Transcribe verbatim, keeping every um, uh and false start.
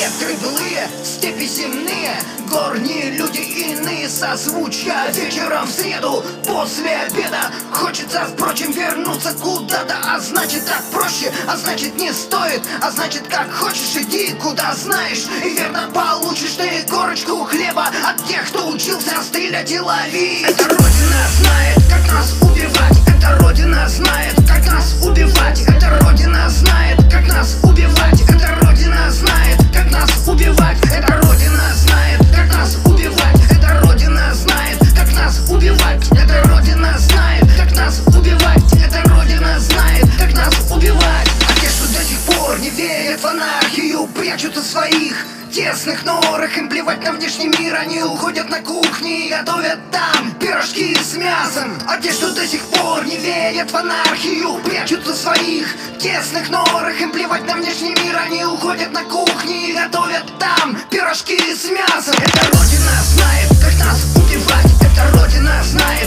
Ветры былые, степи земные, горние люди иные созвучья. Вечером в среду после обеда хочется, впрочем, вернуться куда-то. А значит так проще, а значит не стоит, а значит как хочешь иди куда знаешь, и верно получишь ты корочку хлеба от тех, кто учился стрелять и ловить. Эта родина знает, как нас убивать. Эта родина знает, как нас убивать. Эта родина знает, как нас убивать. Эта родина знает, как нас убивать. Эта родина знает, как нас убивать. Эта родина знает, как нас убивать. Эта родина знает, как нас убивать. Эта родина знает, как нас убивать. А те, что до сих пор не верят в анархию, прячутся в своих тесных норах, им плевать на внешний мир. Они уходят на кухни и готовят там пирожки с мясом. А те, что до сих пор не верят в анархию, прячутся в своих тесных норах, им плевать на внешний мир. Они уходят на кухни и готовят там пирожки с мясом. Эта родина знает, как нас убивать. Эта родина знает,